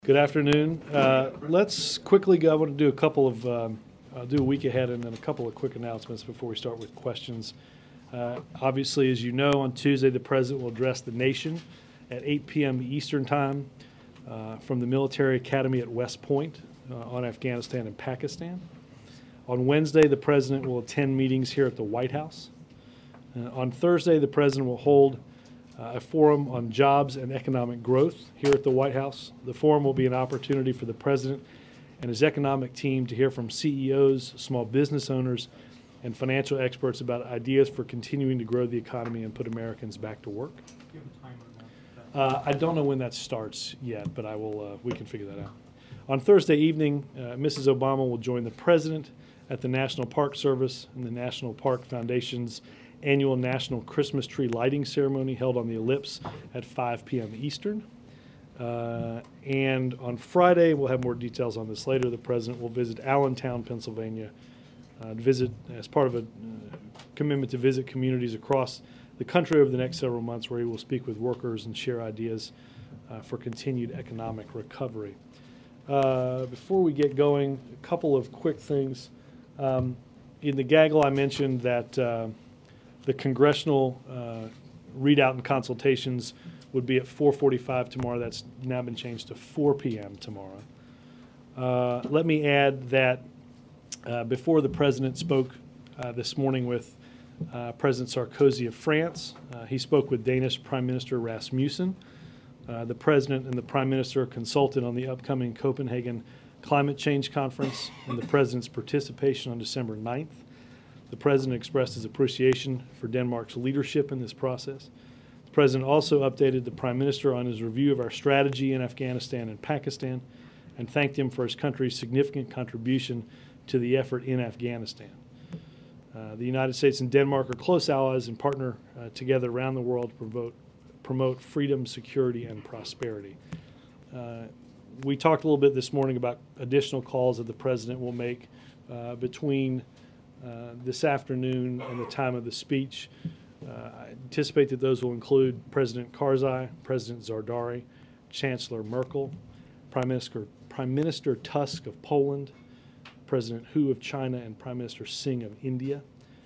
Good afternoon. Let's quickly go. I want to do a couple of, I'll do a week ahead and then a couple of quick announcements before we start with questions. Obviously, as you know, on Tuesday, the President will address the nation at 8 p.m. Eastern Time from the Military Academy at West Point on Afghanistan and Pakistan. On Wednesday, the President will attend meetings here at the White House. On Thursday, the President will hold a forum on jobs and economic growth here at the White House. The forum will be an opportunity for the President and his economic team to hear from CEOs, small business owners, and financial experts about ideas for continuing to grow the economy and put Americans back to work. Do you have a timer on that? I don't know when that starts yet, but I will. We can figure that out. On Thursday evening, Mrs. Obama will join the President at the National Park Service and the National Park Foundation's annual National Christmas Tree Lighting Ceremony held on the Ellipse at 5 p.m. Eastern. And on Friday, we'll have more details on this later, the President will visit Allentown, Pennsylvania, to visit as part of a commitment to visit communities across the country over the next several months, where he will speak with workers and share ideas for continued economic recovery. Before we get going, a couple of quick things. In the gaggle, I mentioned that the congressional readout and consultations would be at 4:45 tomorrow. That's now been changed to 4 p.m. tomorrow. Let me add that before the President spoke this morning with President Sarkozy of France, he spoke with Danish Prime Minister Rasmussen. The President and the Prime Minister consulted on the upcoming Copenhagen Climate Change Conference and the President's participation on December 9th. The President expressed his appreciation for Denmark's leadership in this process. The President also updated the Prime Minister on his review of our strategy in Afghanistan and Pakistan and thanked him for his country's significant contribution to the effort in Afghanistan. The United States and Denmark are close allies and partner together around the world to promote freedom, security, and prosperity. We talked a little bit this morning about additional calls that the President will make between this afternoon and the time of the speech. I anticipate that those will include President Karzai, President Zardari, Chancellor Merkel, Prime Minister Tusk of Poland, President Hu of China, and Prime Minister Singh of India.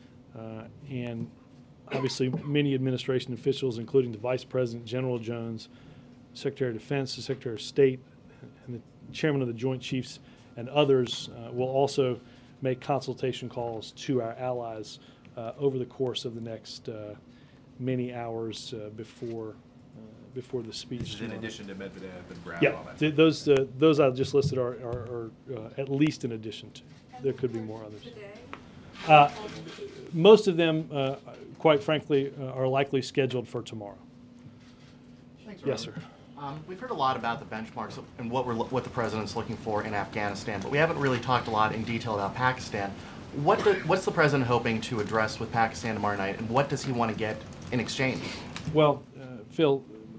And obviously many administration officials, including the Vice President, General Jones, Secretary of Defense, the Secretary of State, and the Chairman of the Joint Chiefs, and others will also make consultation calls to our allies over the course of the next many hours before the speech. This is in addition to Medvedev and Brown. Yeah, those I just listed are at least in addition to. There could be more others. Most of them, quite frankly, are likely scheduled for tomorrow. Thanks, yes, sir. We've heard a lot about the benchmarks and what the President's looking for in Afghanistan, but we haven't really talked a lot in detail about Pakistan. What's the President hoping to address with Pakistan tomorrow night, and what does he want to get in exchange? Well, Phil,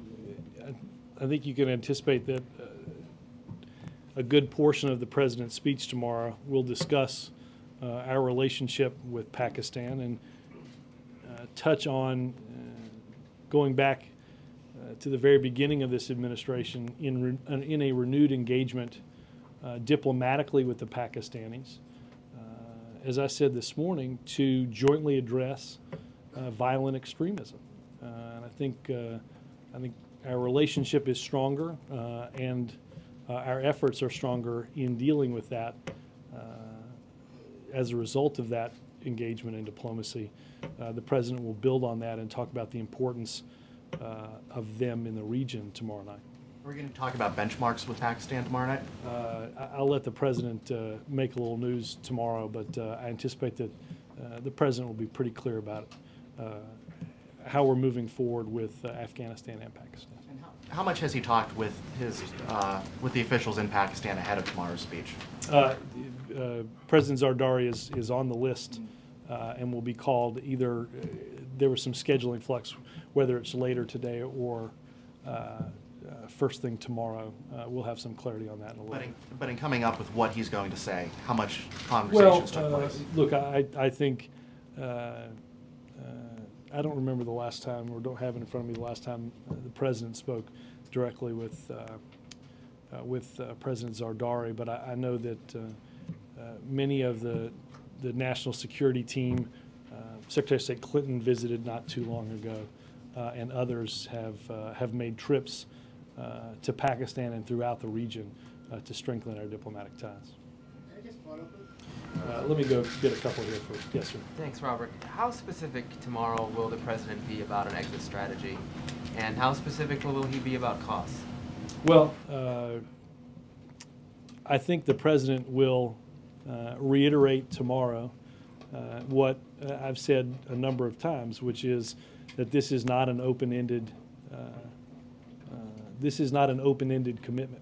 I think you can anticipate that a good portion of the President's speech tomorrow will discuss our relationship with Pakistan and touch on going back to the very beginning of this administration in a renewed engagement diplomatically with the Pakistanis, as I said this morning, to jointly address violent extremism. And I think our relationship is stronger and our efforts are stronger in dealing with that as a result of that engagement and diplomacy. The President will build on that and talk about the importance of them in the region tomorrow night. Are we going to talk about benchmarks with Pakistan tomorrow night? I'll let the President make a little news tomorrow, but I anticipate that the President will be pretty clear about how we're moving forward with Afghanistan and Pakistan. And how much has he talked with the officials in Pakistan ahead of tomorrow's speech? President Zardari is on the list and will be called either. There was some scheduling flux, whether it's later today or first thing tomorrow. We'll have some clarity on that in a little bit. But in coming up with what he's going to say, how much conversations took place? Look, I think I don't remember the last time, or don't have it in front of me, the last time the President spoke directly with with President Zardari, but I know that many of the national security team, Secretary of State Clinton visited not too long ago, and others have made trips to Pakistan and throughout the region to strengthen our diplomatic ties. Can I just follow up? Let me go get a couple here first. Yes, sir. Thanks, Robert. How specific tomorrow will the president be about an exit strategy, and how specific will he be about costs? Well, I think the president will reiterate tomorrow what I've said a number of times, which is that this is not an open-ended commitment.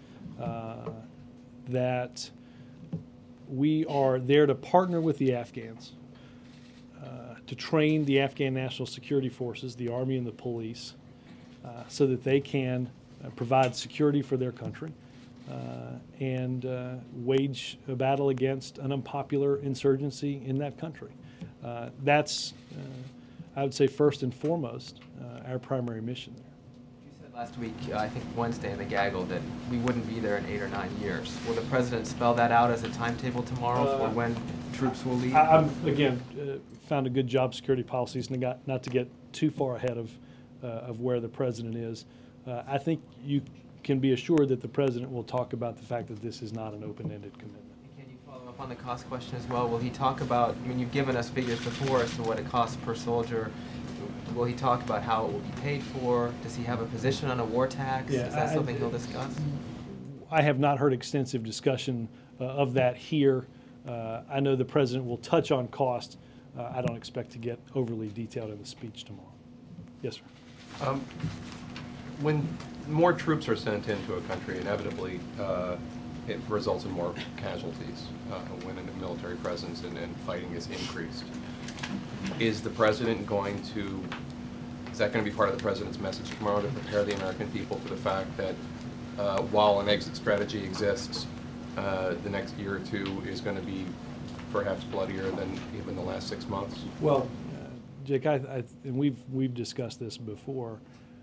That we are there to partner with the Afghans to train the Afghan National Security Forces, the Army and the police, so that they can provide security for their country and wage a battle against an unpopular insurgency in that country. That's, I would say, first and foremost, our primary mission there. You said last week, I think Wednesday in the gaggle, that we wouldn't be there in 8 or 9 years. Will the president spell that out as a timetable tomorrow for when troops will leave? I'm again found a good job security policies, and not to get too far ahead of where the president is. I think you can be assured that the president will talk about the fact that this is not an open-ended commitment. Can you follow up on the cost question as well? Will he talk about, I mean, you've given us figures before as to what it costs per soldier. Will he talk about how it will be paid for? Does he have a position on a war tax? Yeah, is that something he'll discuss? I have not heard extensive discussion of that here. I know the president will touch on cost. I don't expect to get overly detailed in the speech tomorrow. Yes, sir. When more troops are sent into a country, inevitably it results in more casualties when a military presence and fighting is increased. Is the president going to, is that going to be part of the president's message tomorrow to prepare the American people for the fact that while an exit strategy exists, the next year or two is going to be perhaps bloodier than even the last 6 months? Well, Jake, and we've discussed this before.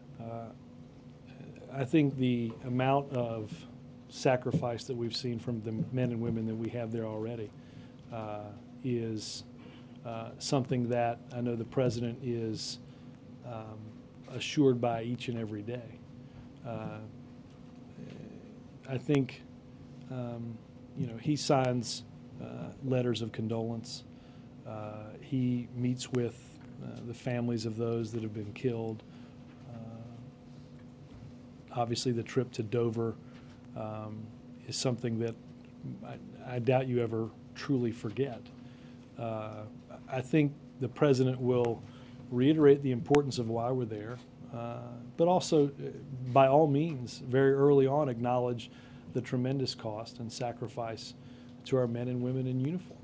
I think the amount of sacrifice that we've seen from the men and women that we have there already is something that I know the president is assured by each and every day. I think he signs letters of condolence. He meets with the families of those that have been killed. Obviously, the trip to Dover is something that I doubt you ever truly forget. I think the president will reiterate the importance of why we're there, but also, by all means, very early on, acknowledge the tremendous cost and sacrifice to our men and women in uniform.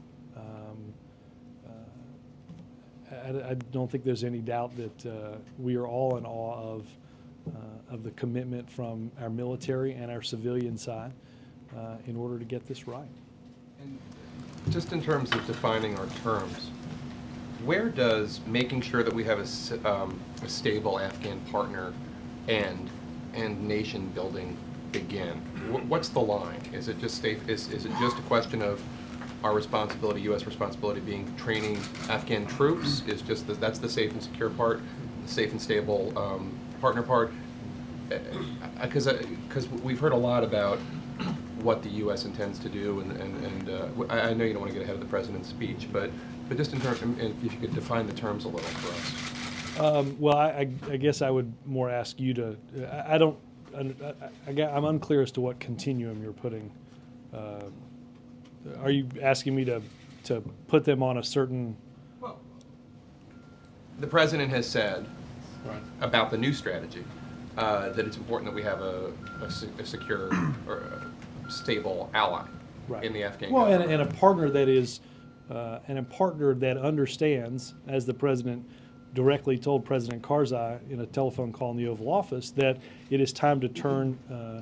I don't think there's any doubt that we are all in awe of the commitment from our military and our civilian side in order to get this right. And just in terms of defining our terms, where does making sure that we have a stable Afghan partner and nation building begin? What's the line? Is it just is it just a question of our responsibility, U.S. responsibility, being training Afghan troops? Is just that's the safe and secure part, the safe and stable partner part? Because we've heard a lot about what the U.S. intends to do, and I know you don't want to get ahead of the president's speech, but just in terms, if you could define the terms a little for us. Well, I guess I would more ask you to. I'm unclear as to what continuum you're putting. Are you asking me to put them on a certain? Well, the president has said Right. about the new strategy that it's important that we have a secure or a stable ally Right. in the Afghan Well, government. and a partner that is, and a partner that understands, as the president directly told President Karzai in a telephone call in the Oval Office, that it is time to turn.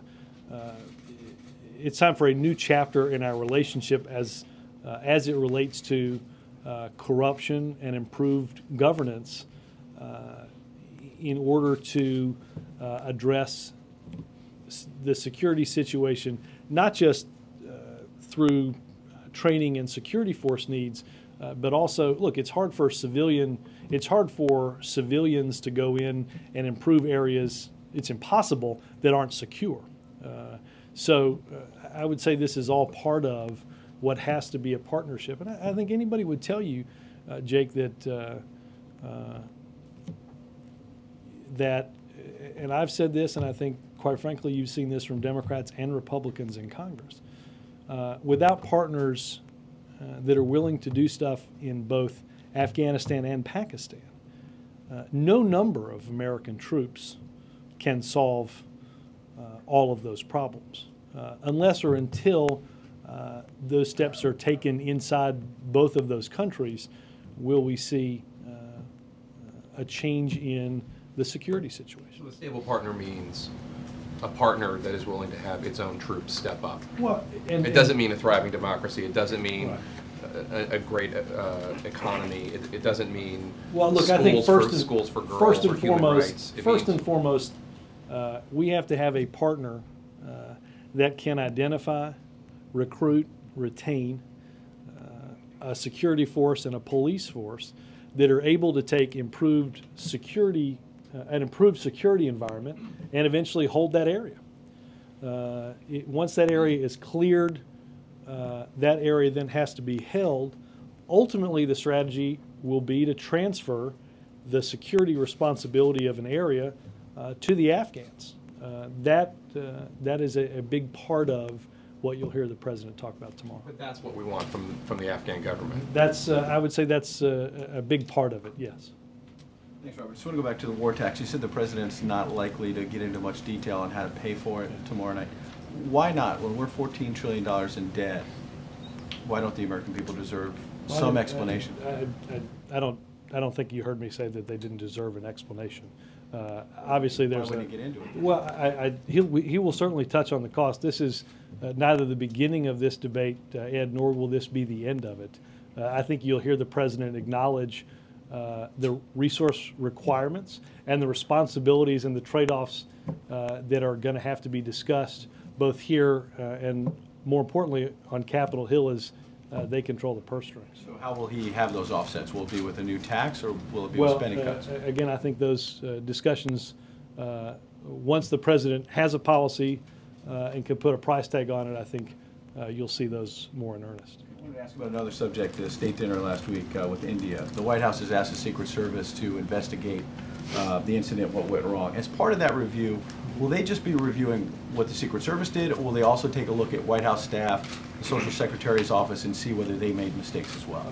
It's time for a new chapter in our relationship as it relates to corruption and improved governance, in order to address the security situation, not just through training and security force needs, but also, look, it's hard for civilians to go in and improve areas. It's impossible that aren't secure. So I would say this is all part of what has to be a partnership. And I think anybody would tell you, Jake, that and I've said this, and I think, quite frankly, you've seen this from Democrats and Republicans in Congress. Without partners that are willing to do stuff in both Afghanistan and Pakistan, no number of American troops can solve all of those problems. Unless or until those steps are taken inside both of those countries, will we see a change in the security situation. So a stable partner means a partner that is willing to have its own troops step up. Well, It doesn't mean a thriving democracy. It doesn't mean Right. a great economy. It doesn't mean well, look, I think schools for girls first or and human foremost, rights. It first means- and foremost, we have to have a partner that can identify, recruit, retain a security force and a police force that are able to take an improved security environment and eventually hold that area. Once that area is cleared, that area then has to be held. Ultimately, the strategy will be to transfer the security responsibility of an area to the Afghans. That is a big part of what you'll hear the president talk about tomorrow. But that's what we want from the Afghan government. That's I would say that's a big part of it. Yes. Thanks, Robert. Just want to go back to the war tax. You said the president's not likely to get into much detail on how to pay for it tomorrow night. Why not? When we're $14 trillion in debt, why don't the American people deserve some explanation? I don't think you heard me say that they didn't deserve an explanation. Obviously, there's. Why wouldn't he get into it? Well, he will certainly touch on the cost. This is neither the beginning of this debate, Ed, nor will this be the end of it. I think you'll hear the president acknowledge the resource requirements and the responsibilities and the trade-offs that are going to have to be discussed both here and, more importantly, on Capitol Hill as they control the purse strings. So how will he have those offsets? Will it be with a new tax, or will it be with spending cuts? Again, I think those discussions, once the president has a policy and can put a price tag on it, I think you'll see those more in earnest. I wanted to ask about another subject, the state dinner last week with India. The White House has asked the Secret Service to investigate the incident, what went wrong. As part of that review, will they just be reviewing what the Secret Service did, or will they also take a look at White House staff, the Social Secretary's office, and see whether they made mistakes as well?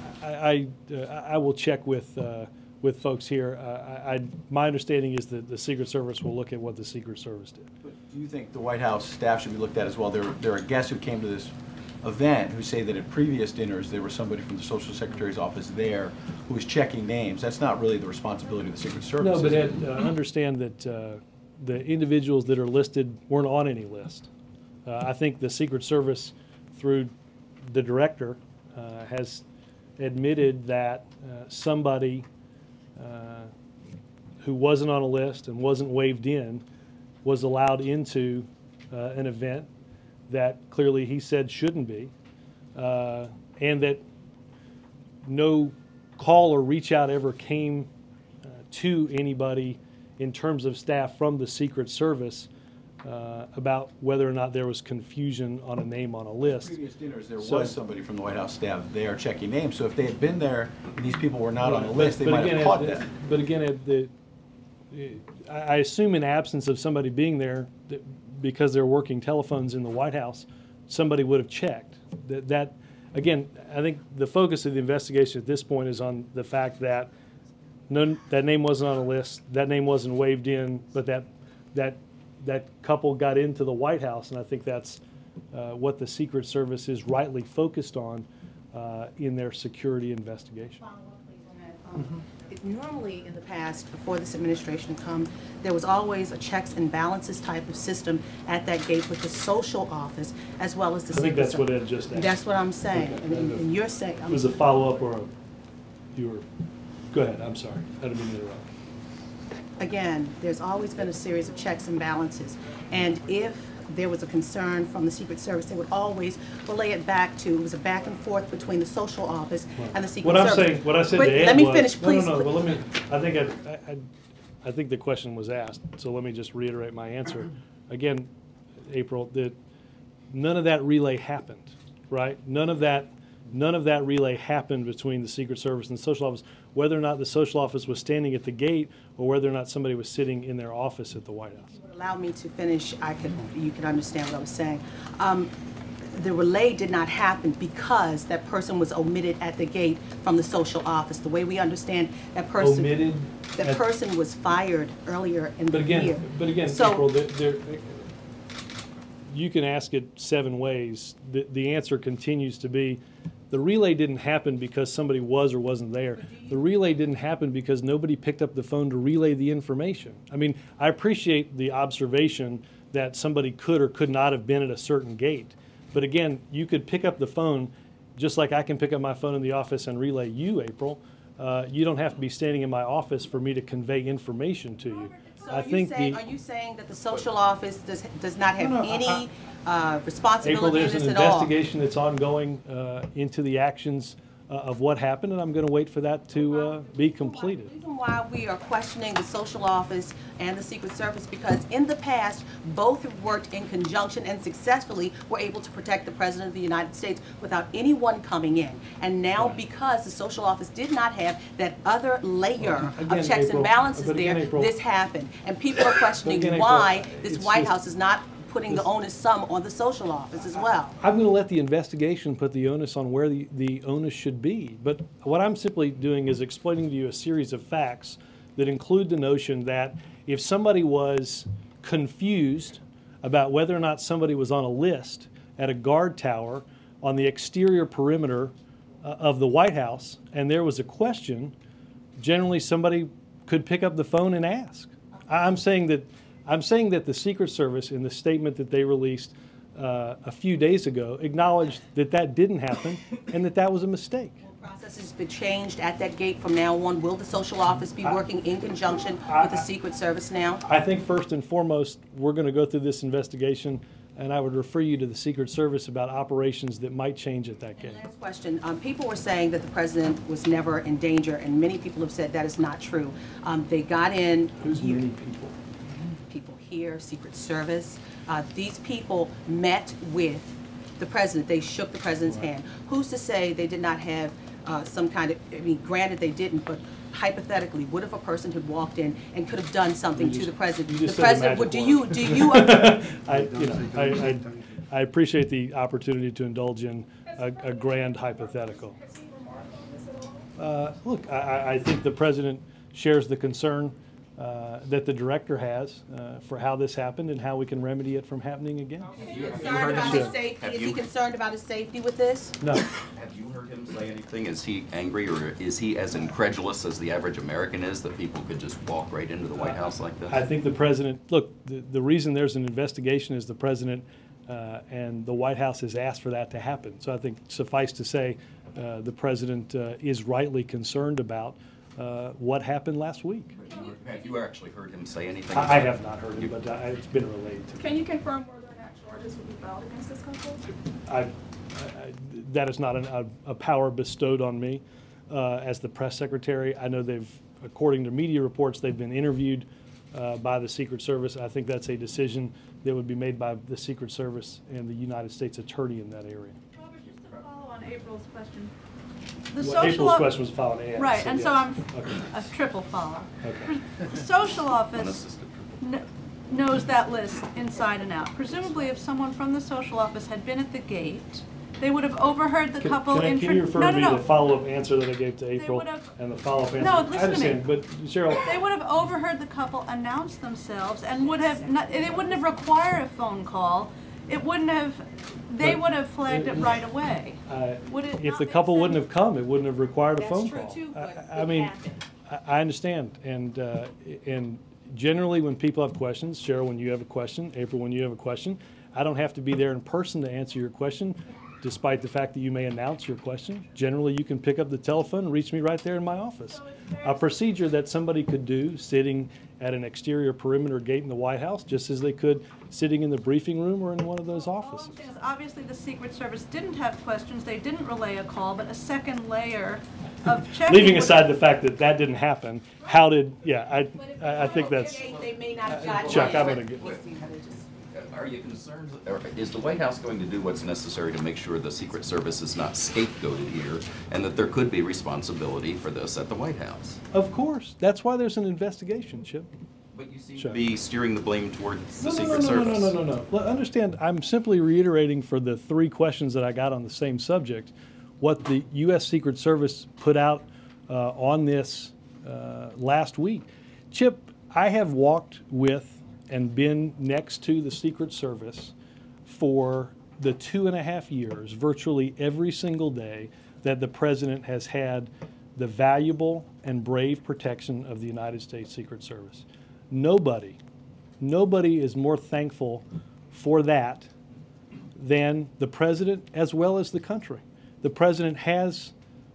I will check with folks here. My understanding is that the Secret Service will look at what the Secret Service did. But do you think the White House staff should be looked at as well? There are guests who came to this event who say that at previous dinners there was somebody from the Social Secretary's office there who was checking names. That's not really the responsibility of the Secret Service. No, but is it? Ed, understand that the individuals that are listed weren't on any list. I think the Secret Service, through the director, has admitted that somebody who wasn't on a list and wasn't waived in was allowed into an event that clearly he said shouldn't be, and that no call or reach out ever came to anybody in terms of staff from the Secret Service about whether or not there was confusion on a name on a list. Previous dinners, there So- was somebody from the White House staff there checking names. So if they had been there and these people were not on the Right, list, they but might again, have caught Ed, that. But again, Ed, I assume in absence of somebody being there, that because there are working telephones in the White House, somebody would have checked. That again, I think the focus of the investigation at this point is on the fact that that name wasn't on a list, that name wasn't waived in, but that couple got into the White House, and I think that's what the Secret Service is rightly focused on in their security investigation. Follow up, please, on that. Normally, in the past, before this administration come, there was always a checks and balances type of system at that gate with the social office as well as the. I think Secret that's what Service. Ed just asked. That's what I'm saying, Okay. and you're saying. It was a follow-up or you were, go ahead, I'm sorry. I didn't mean to interrupt. again, there's always been a series of checks and balances. And if there was a concern from the Secret Service, they would always relay it back to, it was a back and forth between the social office and the Secret Service. What I said Wait, to Ed let me was- finish, please. No, but let me, I think the question was asked, so let me just reiterate my answer. Again, April, none of that relay happened, right? None of that relay happened between the Secret Service and the social office, whether or not the social office was standing at the gate or whether or not somebody was sitting in their office at the White House. Allow me to finish, you could understand what I was saying. The relay did not happen because that person was omitted at the gate from the social office. The way we understand that person. Omitted? That person was fired earlier in the year. But again, So- April, you can ask it 7 ways. The answer continues to be, the relay didn't happen because somebody was or wasn't there. The relay didn't happen because nobody picked up the phone to relay the information. I mean, I appreciate the observation that somebody could or could not have been at a certain gate. But again, you could pick up the phone just like I can pick up my phone in the office and relay you, April. You don't have to be standing in my office for me to convey information to you. So are you saying that the social office does not have any April, responsibility in there's this an at all? investigation that's ongoing into the actions of what happened, and I'm going to wait for that to be completed. The reason why we are questioning the social office and the Secret Service, because in the past, both have worked in conjunction and successfully were able to protect the President of the United States without anyone coming in. And now, because the social office did not have that other layer Again, of checks April, and balances but again, there, April- this happened. And people are questioning again, April, why this it's White just- House is not putting the onus some on the social office as well. I'm going to let the investigation put the onus on where the onus should be. But what I'm simply doing is explaining to you a series of facts that include the notion that if somebody was confused about whether or not somebody was on a list at a guard tower on the exterior perimeter of the White House, and there was a question, generally somebody could pick up the phone and ask. I'm saying that the Secret Service, in the statement that they released a few days ago, acknowledged that that didn't happen and that that was a mistake. The process has been changed at that gate from now on. Will the social office be working in conjunction with the Secret Service now? I think first and foremost, we're going to go through this investigation, and I would refer you to the Secret Service about operations that might change at that gate. Last question. People were saying that the president was never in danger, and many people have said that is not true. They got in. Who's many people? People here, Secret Service. These people met with the president. They shook the president's hand. Who's to say they did not have some kind of, I mean, granted they didn't, but hypothetically, what if a person had walked in and could have done something to the president? you The just said a president, magic do you, I appreciate the opportunity to indulge in a grand hypothetical. Look, I think the president shares the concern that the director has for how this happened and how we can remedy it from happening again. Is he concerned about his safety with this? No. Have you heard him say anything? Is he angry, or is he as incredulous as the average American is that people could just walk right into the White House like this? I think the president, look, the reason there's an investigation is the president and the White House has asked for that to happen. So I think suffice to say, the president is rightly concerned about what happened last week. Have you actually heard him say anything? I have not heard it, but it's been relayed to me. Can you confirm whether or not charges will be filed against this couple? That is not a power bestowed on me as the press secretary. I know according to media reports, they've been interviewed by the Secret Service. I think that's a decision that would be made by the Secret Service and the United States Attorney in that area. Robert, just to follow on April's question. Well, April's question was followed in. Right, and so yes. I'm a triple follow. Okay. The social office knows that list inside and out. Presumably, if someone from the social office had been at the gate, they would have overheard the couple. Can you refer me to the follow-up answer that I gave to April and the follow-up answer? No, listen to me. I understand, but Cheryl. They would have overheard the couple announce themselves and would have not, they wouldn't have required a phone call. It wouldn't have. They would have flagged it right away. If the couple wouldn't have come, it wouldn't have required a That's phone true call. too, but I it mean, happened. I understand, and generally when people have questions, Cheryl, when you have a question, April, when you have a question, I don't have to be there in person to answer your question. despite the fact that you may announce your question, generally you can pick up the telephone and reach me right there in my office. A procedure that somebody could do sitting at an exterior perimeter gate in the White House, just as they could sitting in the briefing room or in one of those offices. All I'm saying is obviously the Secret Service didn't have questions, they didn't relay a call, but a second layer of checking. Leaving would- aside the fact that that didn't happen, how did, yeah, I think that's, They may not have gotten Chuck, it, I'm but gonna get- we'll see how they just- Are you concerned, or is the White House going to do what's necessary to make sure the Secret Service is not scapegoated here, and that there could be responsibility for this at the White House? of course, that's why there's an investigation, Chip. But you seem Sure. to be steering the blame toward the No, Secret Service. No. Well, understand, I'm simply reiterating for the 3 questions that I got on the same subject, what the U.S. Secret Service put out on this last week. Chip, I have walked with and been next to the Secret Service for the 2.5 years, virtually every single day, that the President has had the valuable and brave protection of the United States Secret Service. Nobody is more thankful for that than the President as well as the country. The President has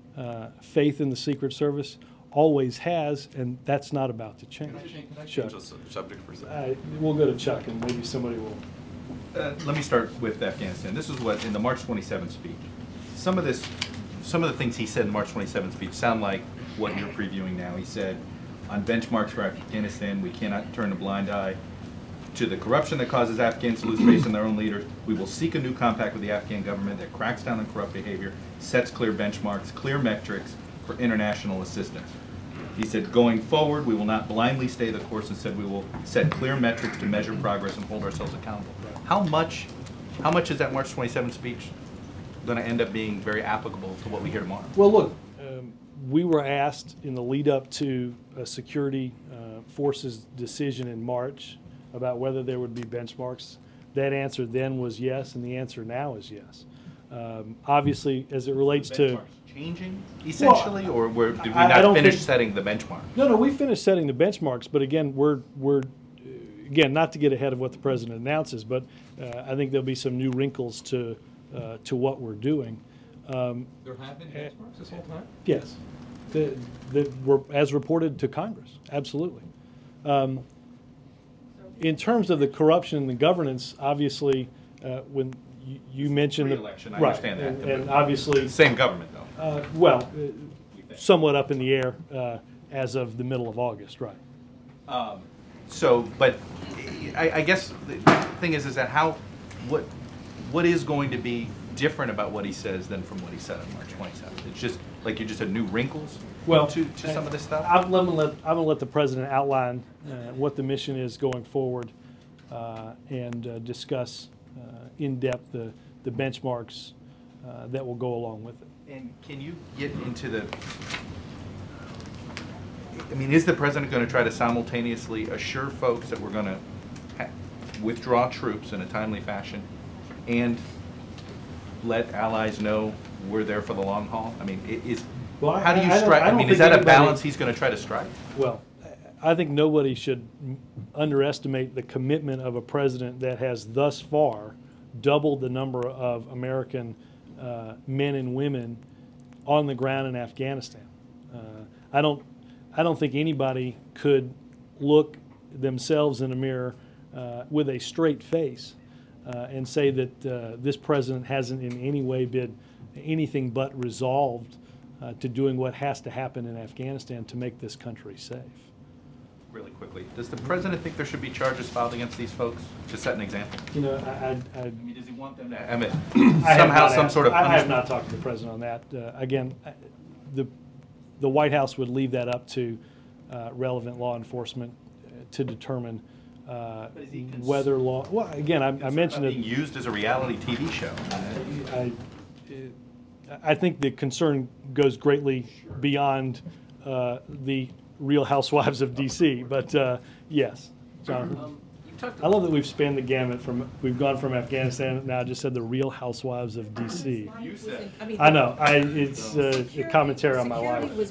faith in the Secret Service, always has, and that's not about to change. Can I Chuck. change the subject for a second? We'll go to Chuck, and maybe somebody will. Let me start with Afghanistan. This is what, in the March 27th speech, some of the things he said in the March 27th speech sound like what you're previewing now. He said, on benchmarks for Afghanistan, we cannot turn a blind eye to the corruption that causes Afghans to lose faith in their own leaders. We will seek a new compact with the Afghan government that cracks down on corrupt behavior, sets clear benchmarks, clear metrics for international assistance. He said, going forward, we will not blindly stay the course. Instead, we will set clear metrics to measure progress and hold ourselves accountable. How much is that March 27th speech going to end up being very applicable to what we hear tomorrow? Well, look, we were asked in the lead up to a security forces decision in March about whether there would be benchmarks. That answer then was yes, and the answer now is yes. Obviously, as it relates to Changing, essentially, or did we I not don't finish think- setting the benchmark? No, we finished setting the benchmarks, but again, we're again, not to get ahead of what the President announces, but I think there'll be some new wrinkles to what we're doing. There have been benchmarks this whole time? Yes, that were as reported to Congress, absolutely. In terms of the corruption and the governance, obviously, when you mentioned Pre-election, I right, understand that, and but obviously, Same government, though. somewhat up in the air as of the middle of August, right? But I guess the thing is that what is going to be different about what he says than from what he said on March 27th? It's just like you just had new wrinkles to some of this stuff? I'm going to let the President outline what the mission is going forward and discuss in depth the benchmarks that will go along with it. And can you get into is the President going to try to simultaneously assure folks that we're going to withdraw troops in a timely fashion and let allies know we're there for the long haul? How do you strike? Is that a balance he's going to try to strike? Well, I think nobody should underestimate the commitment of a president that has thus far doubled the number of American men and women on the ground in Afghanistan. I don't think anybody could look themselves in a mirror with a straight face and say that this president hasn't in any way been anything but resolved to doing what has to happen in Afghanistan to make this country safe. Really quickly, does the President think there should be charges filed against these folks to set an example? You know, Does he want them to somehow some sort of I have punishment? not talked to the President on that. Again, the White House would leave that up to relevant law enforcement to determine whether law. Well, again, I mentioned being used as a reality TV show. I think the concern goes greatly beyond the Real Housewives of D.C. But yes, Jonathan. I love that we've spanned the gamut we've gone from Afghanistan. Now I just said the Real Housewives of D.C. You said. I know. It's a commentary on my life. On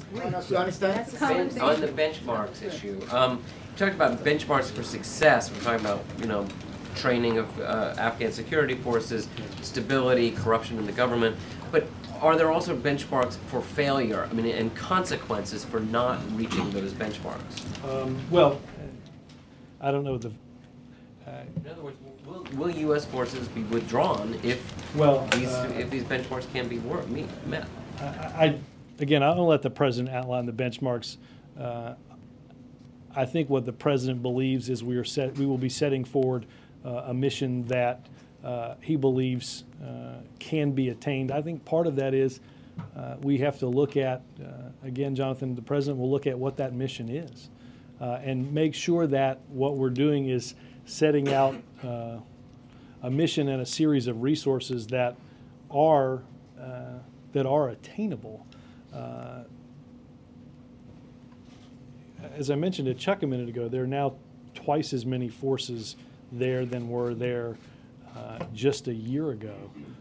the benchmarks issue, we talked about benchmarks for success. We're talking about, training of Afghan security forces, stability, corruption in the government. But are there also benchmarks for failure, I mean, and consequences for not reaching those benchmarks? Well, I don't know the. In other words, will U.S. forces be withdrawn if these benchmarks can be met? Again, I don't let the president outline the benchmarks. I think what the president believes is we will be setting forward a mission that he believes can be attained. I think part of that is we have to look at, again, Jonathan, the president will look at what that mission is and make sure that what we're doing is setting out a mission and a series of resources that are attainable. As I mentioned to Chuck a minute ago, there are now twice as many forces there than were there just a year ago.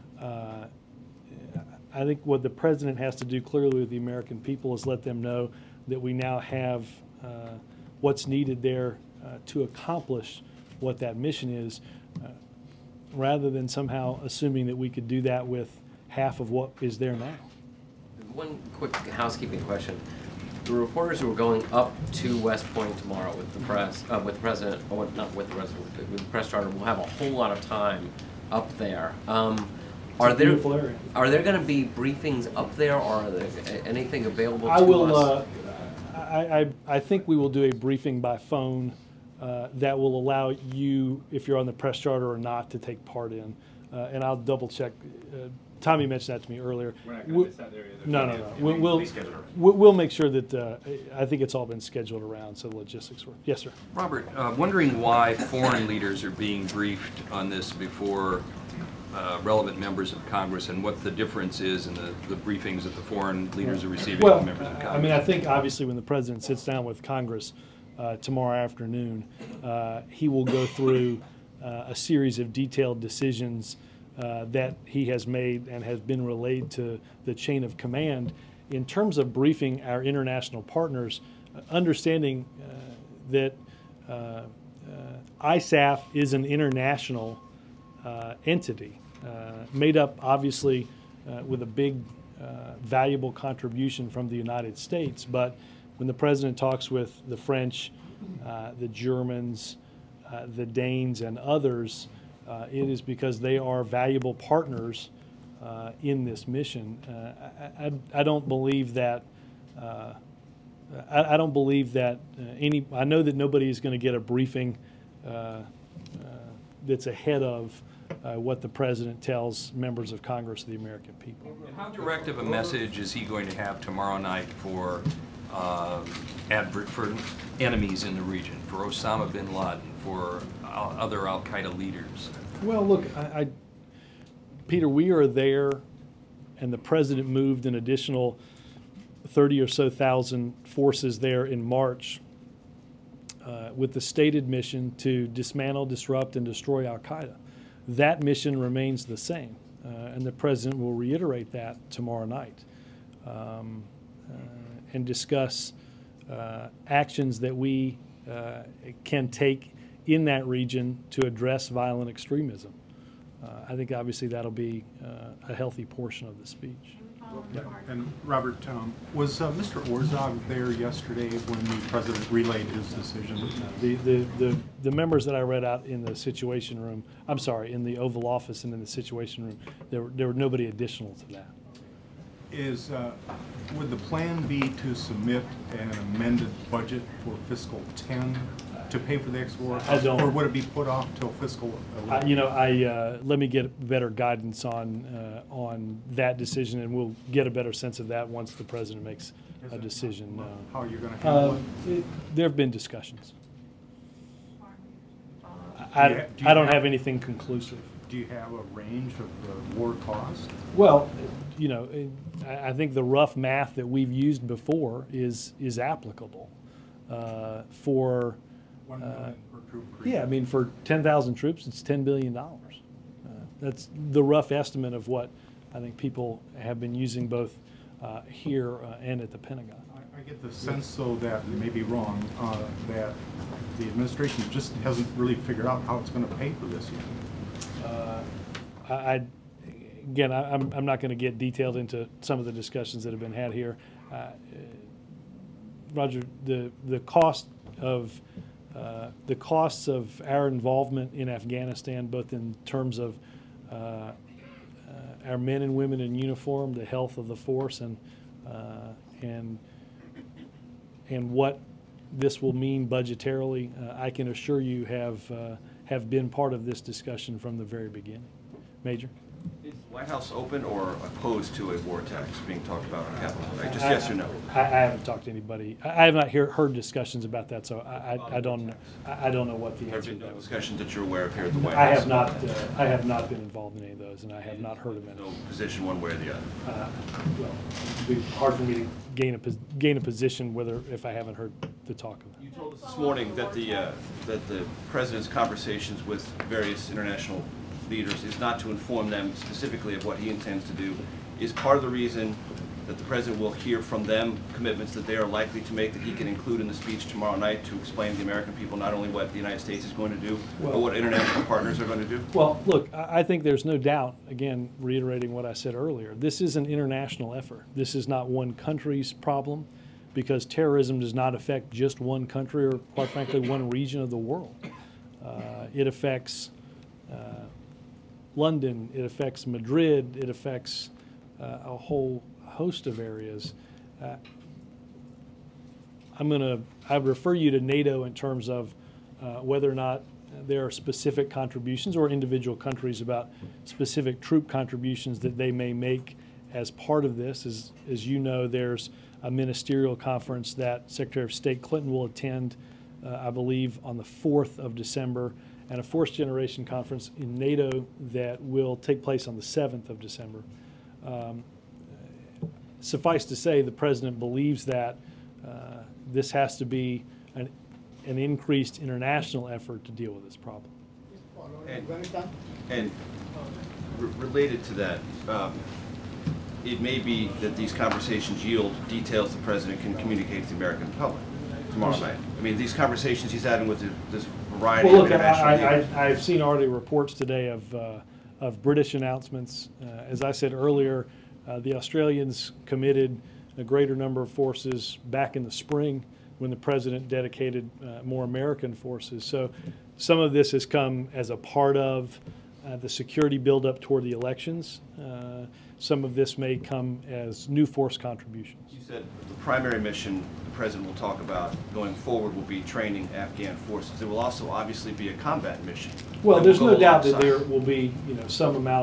I think what the president has to do clearly with the American people is let them know that we now have what's needed there to accomplish what that mission is, rather than somehow assuming that we could do that with half of what is there now. One quick housekeeping question. The reporters who are going up to West Point tomorrow with the press, with the president, or not with the president, with the press charter, will have a whole lot of time up there. Are there going to be briefings up there, or are there anything available to us? I think we will do a briefing by phone that will allow you, if you're on the press charter or not, to take part in. And I'll double check. Tommy mentioned that to me earlier. We're not going to miss that area. No. We'll make sure that I think it's all been scheduled around, so the logistics work. Yes, sir. Robert, wondering why foreign leaders are being briefed on this before relevant members of Congress, and what the difference is in the briefings that the foreign leaders are receiving from members of Congress. I mean, I think obviously when the president sits down with Congress tomorrow afternoon, he will go through a series of detailed decisions that he has made and has been relayed to the chain of command in terms of briefing our international partners, understanding that ISAF is an international entity made up obviously with a big valuable contribution from the United States. But when the president talks with the French, the Germans, the Danes and others, it is because they are valuable partners in this mission. I don't believe that. I don't believe that I know that nobody is going to get a briefing that's ahead of what the president tells members of Congress of the American people. And how direct of a message is he going to have tomorrow night for enemies in the region, for Osama bin Laden, for other al-Qaeda leaders? Well, look, Peter, we are there, and the president moved an additional 30 or so thousand forces there in March with the stated mission to dismantle, disrupt, and destroy al-Qaeda. That mission remains the same, and the president will reiterate that tomorrow night and discuss actions that we can take in that region to address violent extremism. I think obviously that'll be a healthy portion of the speech. Yeah. And Robert, was Mr. Orzog there yesterday when the president relayed his decision? The members that I read out in the Situation Room, I'm sorry, in the Oval Office and in the Situation Room, there were nobody additional to that. Would the plan be to submit an amended budget for fiscal 10 to pay for the export? I don't. Or would it be put off till fiscal 11? Let me get better guidance on that decision, and we'll get a better sense of that once the president makes a decision. How are you going to handle it? There have been discussions. I don't have anything conclusive. Do you have a range of the war cost? Well, I think the rough math that we've used before is applicable for. 1 million per troop. Yeah, I mean, for 10,000 troops, it's $10 billion. That's the rough estimate of what I think people have been using both here and at the Pentagon. I I get the sense, though, that, and may be wrong, that the administration just hasn't really figured out how it's going to pay for this yet. Again, I'm not going to get detailed into some of the discussions that have been had here. Roger, the costs of our involvement in Afghanistan, both in terms of our men and women in uniform, the health of the force, and what this will mean budgetarily, I can assure you have been part of this discussion from the very beginning. Major? Is the White House open or opposed to a war tax being talked about on Capitol Hill? Just yes or no? I haven't talked to anybody. I have not heard discussions about that, so I don't know what the answer There have been to no that was. discussions that you're aware of here at the White House? I have not been involved in any of those, and I have not heard of any. No position one way or the other? Well, it'd be hard for me to gain a position if I haven't heard the talk of it. You told us this morning that the President's conversations with various international leaders is not to inform them specifically of what he intends to do. Is part of the reason that the President will hear from them commitments that they are likely to make that he can include in the speech tomorrow night to explain to the American people not only what the United States is going to do, but what international partners are going to do? Well, look, I think there's no doubt, again, reiterating what I said earlier, this is an international effort. This is not one country's problem, because terrorism does not affect just one country or, quite frankly, one region of the world. It affects London, it affects Madrid, it affects a whole host of areas. I'd refer you to NATO in terms of whether or not there are specific contributions, or individual countries about specific troop contributions that they may make as part of this. As you know, there's a ministerial conference that Secretary of State Clinton will attend, I believe, on the 4th of December, and a Force Generation conference in NATO that will take place on the 7th of December. Suffice to say, the President believes that this has to be an increased international effort to deal with this problem. And related to that, it may be that these conversations yield details the President can communicate to the American public tomorrow night. I mean, these conversations he's having with this variety of international leaders. I've seen already reports today of British announcements. As I said earlier, the Australians committed a greater number of forces back in the spring when the President dedicated more American forces. So some of this has come as a part of the security buildup toward the elections. Some of this may come as new force contributions. You said the primary mission the President will talk about going forward will be training Afghan forces. There will also obviously be a combat mission. Well, there's no doubt that there will be, some amount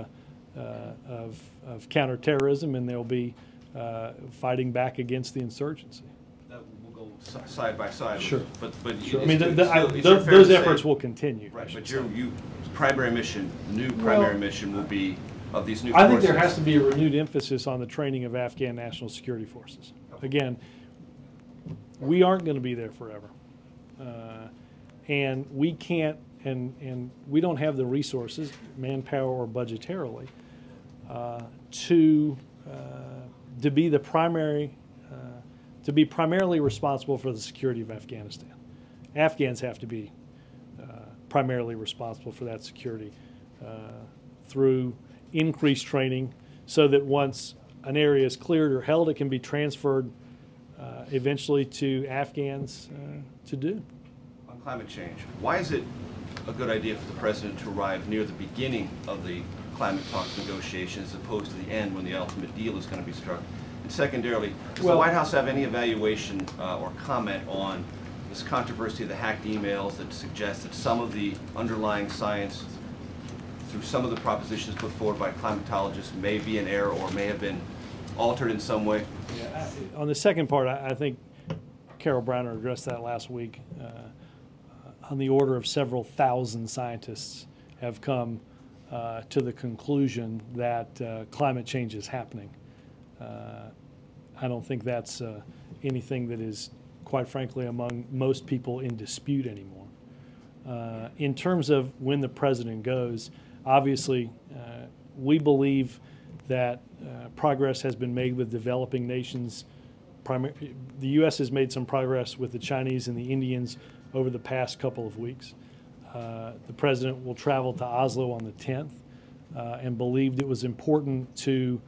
of counterterrorism, and there'll be fighting back against the insurgency. That will go side by side. Sure. But sure. I mean, those efforts will continue. Right, but your primary mission, primary mission will be of these new I forces. think there has to be a renewed emphasis on the training of Afghan national security forces. Again, we aren't going to be there forever. And we can't, and we don't have the resources, manpower or budgetarily, to be the primary, to be primarily responsible for the security of Afghanistan. Afghans have to be primarily responsible for that security through increased training, so that once an area is cleared or held, it can be transferred eventually to Afghans to do. On climate change, why is it a good idea for the President to arrive near the beginning of the climate talks negotiations as opposed to the end when the ultimate deal is going to be struck? And secondarily, does the White House have any evaluation or comment on this controversy of the hacked emails that suggest that some of the underlying science through some of the propositions put forward by climatologists may be in error or may have been altered in some way? Yeah, on the second part, I think Carol Browner addressed that last week. On the order of several thousand scientists have come to the conclusion that climate change is happening. I don't think that's anything that is, quite frankly, among most people in dispute anymore. In terms of when the President goes, obviously, we believe that progress has been made with developing nations the U.S. has made some progress with the Chinese and the Indians over the past couple of weeks. The president will travel to Oslo on the 10th and believed it was important to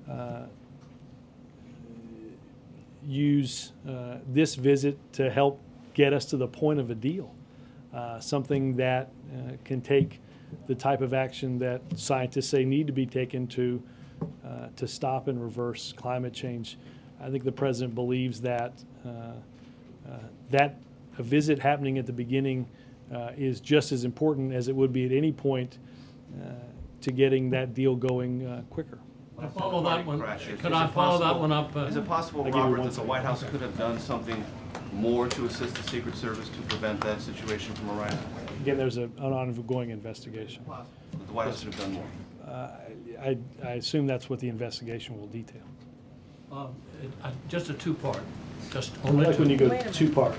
use this visit to help get us to the point of a deal, something that can take the type of action that scientists say need to be taken to stop and reverse climate change. I think the president believes that that a visit happening at the beginning is just as important as it would be at any point to getting that deal going quicker. I follow that one. Could I follow that one up? Is it possible, Robert, that the White House could have done something more to assist the Secret Service to prevent that situation from arising? Again, there's an ongoing investigation. That the White House should have done more? I assume that's what the investigation will detail. Just a two-part. Just I only like when you two. go two-part.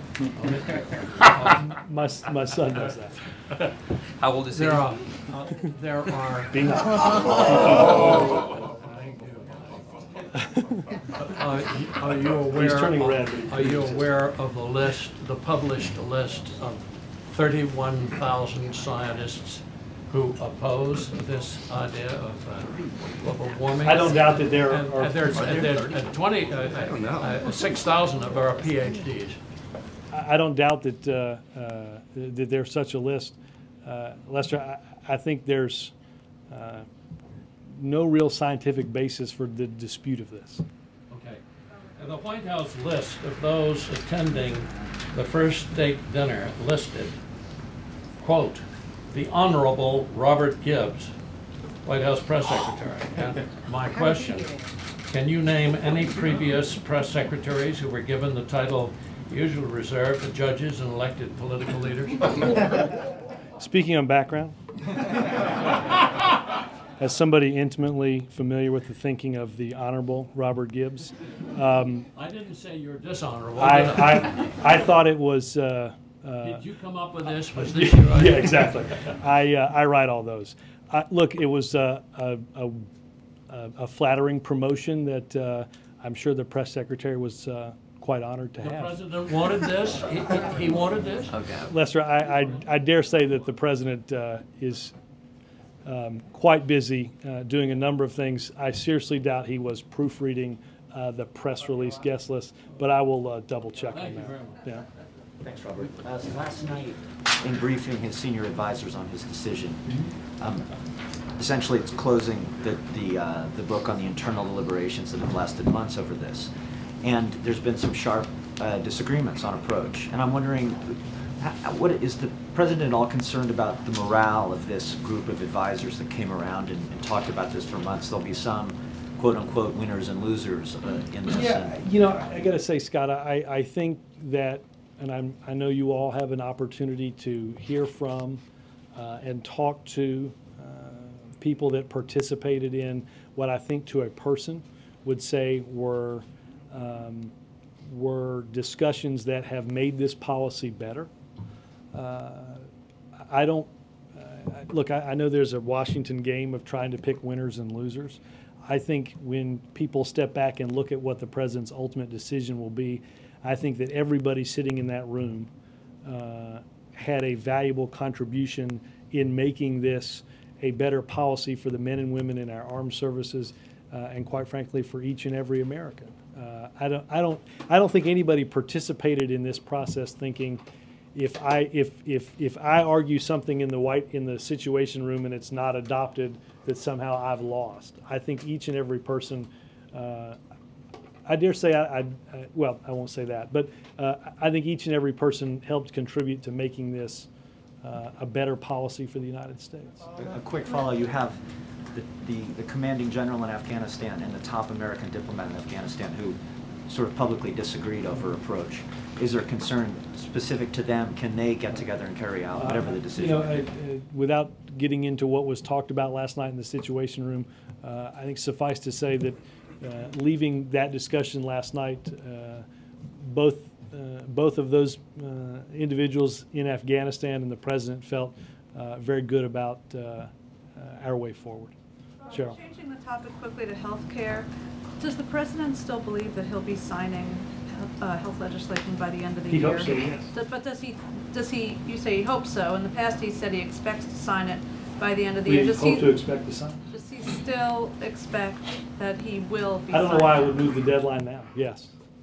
My son does that. How old is he? There are. Being Are you aware? He's turning red. Are you aware of the list, the published list of 31,000 scientists who oppose this idea of global warming? I don't doubt that there and, are. And there's 6,000 of our PhDs. I don't doubt that that there's such a list, Lester. I think there's no real scientific basis for the dispute of this. Okay. And the White House list of those attending the first state dinner listed, quote, the Honorable Robert Gibbs, White House Press Secretary. And my question, can you name any previous press secretaries who were given the title usually reserved for judges and elected political leaders? Speaking on background, as somebody intimately familiar with the thinking of the Honorable Robert Gibbs, I didn't say you're dishonorable. I thought it was. Did you come up with this? Was this your idea? Yeah, exactly. I write all those. Look, it was a flattering promotion that I'm sure the press secretary was quite honored to have. The president wanted this? He wanted this? Okay. Lester, I dare say that the president is quite busy doing a number of things. I seriously doubt he was proofreading the press release guest list, but I will double check on that. Thank you very much. Yeah. Thanks, Robert. Last night, in briefing his senior advisors on his decision, essentially it's closing the book on the internal deliberations that have lasted months over this. And there's been some sharp disagreements on approach. And I'm wondering, what is the president at all concerned about the morale of this group of advisors that came around and talked about this for months? There'll be some quote-unquote winners and losers in this. Yeah, you know, I got to say, Scott, I think that, and I know you all have an opportunity to hear from and talk to people that participated in what I think to a person would say were discussions that have made this policy better. I don't, look, I know there's a Washington game of trying to pick winners and losers. I think when people step back and look at what the president's ultimate decision will be, I think that everybody sitting in that room had a valuable contribution in making this a better policy for the men and women in our armed services, and quite frankly, for each and every American. I don't think anybody participated in this process thinking, if I argue something in the Situation Room and it's not adopted, that somehow I've lost. I think each and every person, I dare say, well, I won't say that, but I think each and every person helped contribute to making this a better policy for the United States. A quick follow, you have the commanding general in Afghanistan and the top American diplomat in Afghanistan who sort of publicly disagreed over approach. Is there concern specific to them? Can they get together and carry out whatever the decision? You know, without getting into what was talked about last night in the Situation Room, I think suffice to say that leaving that discussion last night, both of those individuals in Afghanistan and the president felt very good about our way forward. Cheryl. Changing the topic quickly to healthcare, does the president still believe that he'll be signing health legislation by the end of the He year? hopes so, yes. But does he, you say he hopes so. In the past, he said he expects to sign it by the end of the year. We Does hope he, to expect to sign. does he still expect that he will be I don't know signing why I it? would move the deadline now. Yes.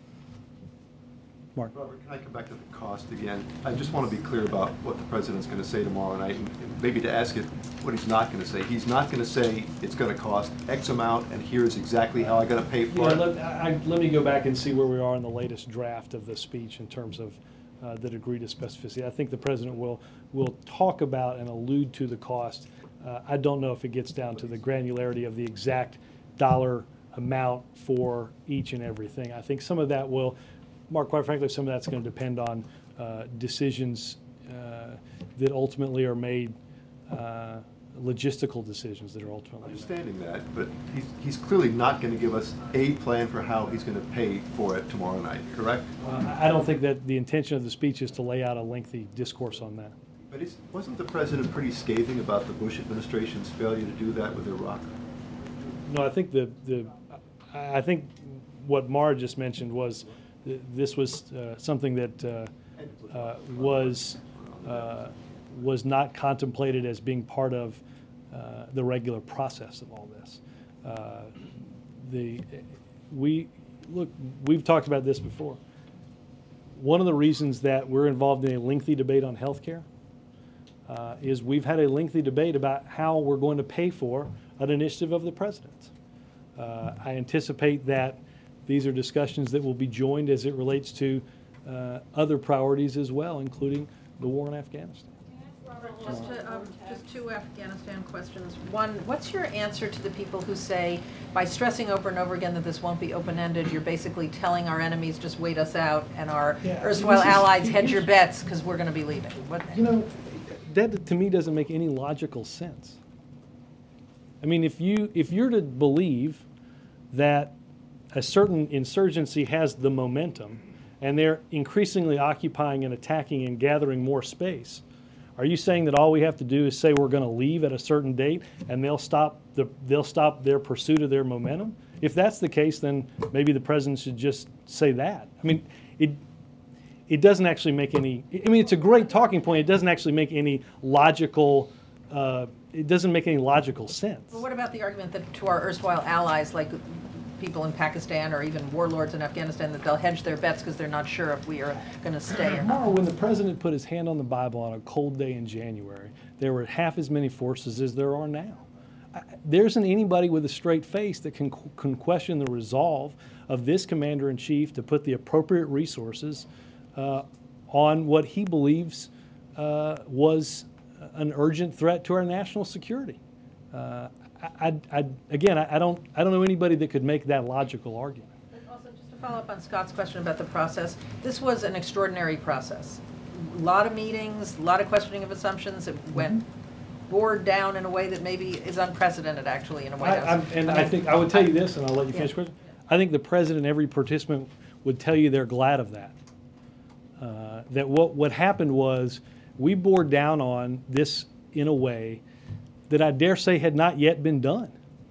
Mark. Robert, can I come back to the cost again? I just want to be clear about what the president's going to say tomorrow night, and maybe to ask it what he's not going to say. He's not going to say it's going to cost X amount, and here's exactly how I'm going to pay for it. Let me go back and see where we are in the latest draft of the speech in terms of the degree to specificity. I think the president will talk about and allude to the cost. I don't know if it gets down to the granularity of the exact dollar amount for each and everything. I think some of that will, Mark, quite frankly, some of that's going to depend on decisions that ultimately are made, logistical decisions that are ultimately made. Understanding that, but he's clearly not going to give us a plan for how he's going to pay for it tomorrow night, correct? I don't think that the intention of the speech is to lay out a lengthy discourse on that. But wasn't the president pretty scathing about the Bush administration's failure to do that with Iraq? No, I think I think what Mara just mentioned was this was something that was not contemplated as being part of the regular process of all this. We've talked about this before. One of the reasons that we're involved in a lengthy debate on health care is we've had a lengthy debate about how we're going to pay for an initiative of the president's. I anticipate that these are discussions that will be joined as it relates to other priorities as well, including the war in Afghanistan. Just two Afghanistan questions. One, what's your answer to the people who say, by stressing over and over again that this won't be open-ended, you're basically telling our enemies just wait us out and our erstwhile allies hedge your bets because we're going to be leaving? You know, that to me doesn't make any logical sense. I mean, if you're to believe that a certain insurgency has the momentum and they're increasingly occupying and attacking and gathering more space, are you saying that all we have to do is say we're going to leave at a certain date and they'll stop their pursuit of their momentum? If that's the case, then maybe the president should just say that. I mean, it doesn't actually make any. I mean, it's a great talking point. It doesn't actually make any logical. It doesn't make any logical sense. Well, what about the argument that to our erstwhile allies, like people in Pakistan or even warlords in Afghanistan, that they'll hedge their bets because they're not sure if we are going to stay or not? When the president put his hand on the Bible on a cold day in January, there were half as many forces as there are now. There isn't anybody with a straight face that can question the resolve of this commander-in-chief to put the appropriate resources on what he believes was an urgent threat to our national security. Again, I don't know anybody that could make that logical argument. Also, just to follow up on Scott's question about the process, this was an extraordinary process. A lot of meetings, a lot of questioning of assumptions. It went bored down in a way that maybe is unprecedented, actually, in a White House. I think I would tell you this, and I'll let you finish the question. I think the president and every participant would tell you they're glad of that. That what happened was we bore down on this in a way that I dare say had not yet been done.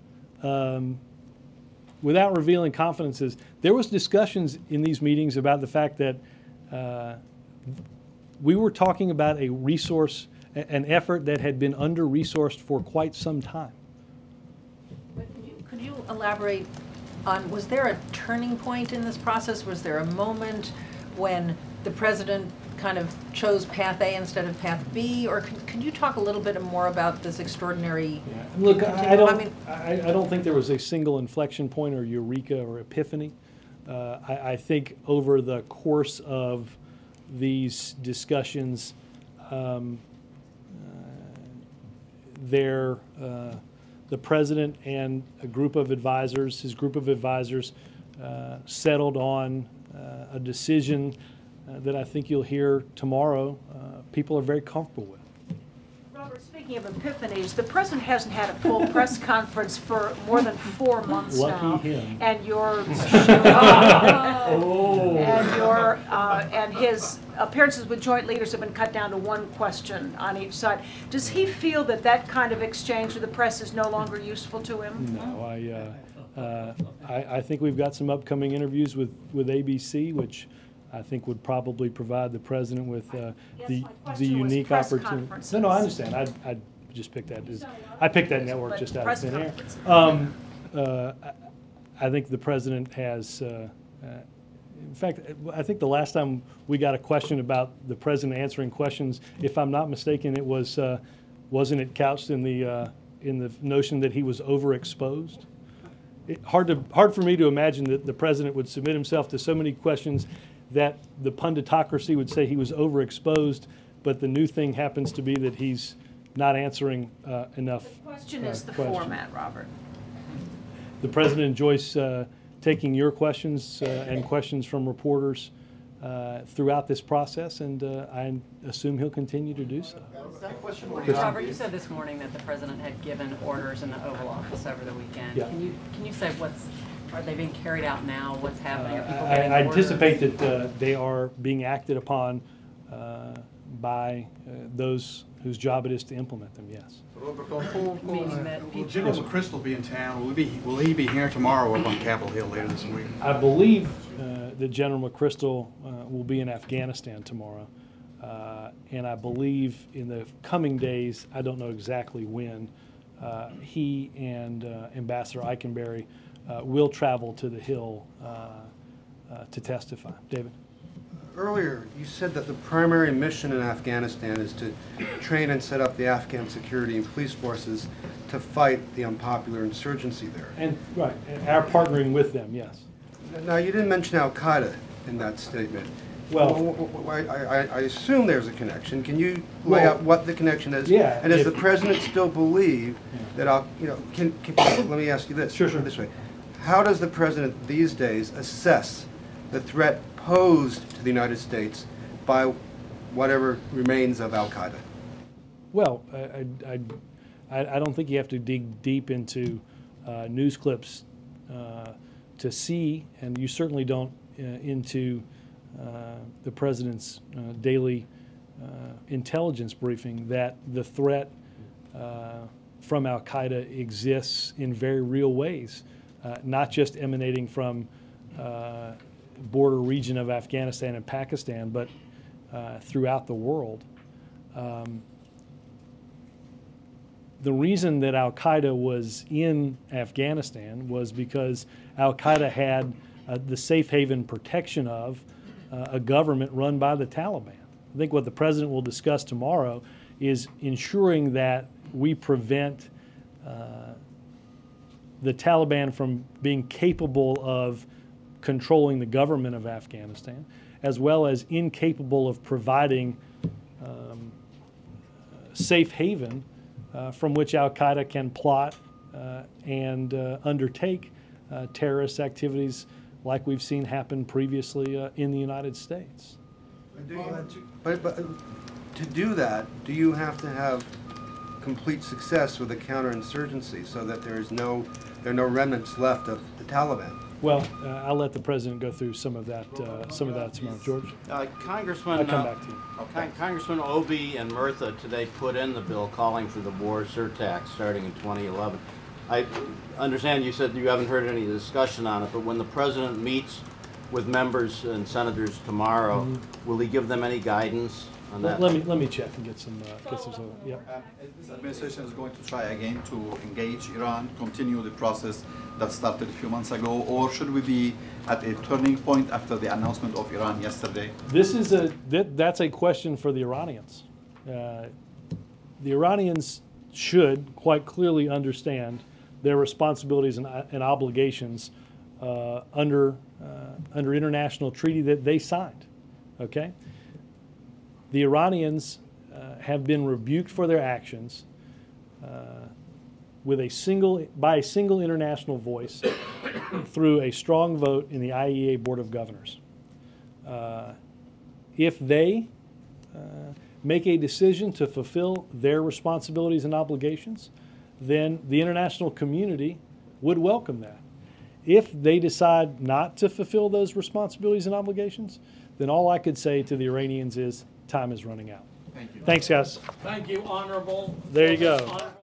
Without revealing confidences, there was discussions in these meetings about the fact that we were talking about a resource, an effort that had been under-resourced for quite some time. Could you elaborate on, was there a turning point in this process? Was there a moment when the president kind of chose path A instead of path B? Or could you talk a little bit more about this extraordinary... Yeah. Look, I don't think there was a single inflection point or eureka or epiphany. I think over the course of these discussions, the president and a group of advisors, his group of advisors, settled on a decision that I think you'll hear tomorrow people are very comfortable with. Robert, speaking of epiphanies, the president hasn't had a full press conference for more than 4 months now. Lucky him. And your and his appearances with joint leaders have been cut down to one question on each side. Does he feel that that kind of exchange with the press is no longer useful to him? No, I think we've got some upcoming interviews with ABC, which I think would probably provide the president with the unique opportunity. No, I understand. I just picked that. I picked that network just out of thin air. I think the president has. In fact, I think the last time we got a question about the president answering questions, if I'm not mistaken, it was wasn't it couched in the notion that he was overexposed? Hard for me to imagine that the president would submit himself to so many questions that the punditocracy would say he was overexposed, but the new thing happens to be that he's not answering enough. The question is the format, Robert. The president enjoys taking your questions and questions from reporters throughout this process, and I assume he'll continue to do so. Robert, you said this morning that the president had given orders in the Oval Office over the weekend. Yeah. Can you say are they being carried out now? What's happening? Are people I getting anticipate that they are being acted upon by those whose job it is to implement them, yes. Robert, will General McChrystal be in town? Will he be here tomorrow up on Capitol Hill later this week? I believe that General McChrystal will be in Afghanistan tomorrow. And I believe in the coming days, I don't know exactly when, he and Ambassador Eikenberry will travel to the Hill to testify. David? Earlier, you said that the primary mission in Afghanistan is to train and set up the Afghan security and police forces to fight the unpopular insurgency there. And right, and our partnering with them, yes. Now, you didn't mention Al-Qaeda in that statement. Well, I assume there's a connection. Can you lay out what the connection is? Yeah. And does the president still believe that let me ask you this. Sure. This way. How does the president these days assess the threat posed to the United States by whatever remains of Al-Qaeda? Well, I don't think you have to dig deep into news clips to see, and you certainly don't into the president's daily intelligence briefing, that the threat from Al-Qaeda exists in very real ways, not just emanating from border region of Afghanistan and Pakistan, but throughout the world. The reason that Al-Qaeda was in Afghanistan was because Al-Qaeda had the safe haven protection of a government run by the Taliban. I think what the president will discuss tomorrow is ensuring that we prevent the Taliban from being capable of controlling the government of Afghanistan, as well as incapable of providing safe haven from which Al-Qaeda can plot and undertake terrorist activities like we've seen happen previously in the United States. But to do that, do you have to have complete success with the counterinsurgency so that there are no remnants left of the Taliban? Well, I'll let the president go through some of that tomorrow. George? Congressman, I'll come back to you. Congressman Obey and Murtha today put in the bill calling for the war surtax starting in 2011. I understand you said you haven't heard any discussion on it, but when the president meets with members and senators tomorrow, will he give them any guidance on that? Let me check and get some. Yep. This administration is going to try again to engage Iran, continue the process that started a few months ago, or should we be at a turning point after the announcement of Iran yesterday? That's a question for the Iranians. The Iranians should quite clearly understand their responsibilities and obligations under international treaty that they signed. Okay. The Iranians have been rebuked for their actions by a single international voice through a strong vote in the IAEA Board of Governors. If they make a decision to fulfill their responsibilities and obligations, then the international community would welcome that. If they decide not to fulfill those responsibilities and obligations, then all I could say to the Iranians is time is running out. Thank you. Thanks, guys. Thank you, Honorable. There you go.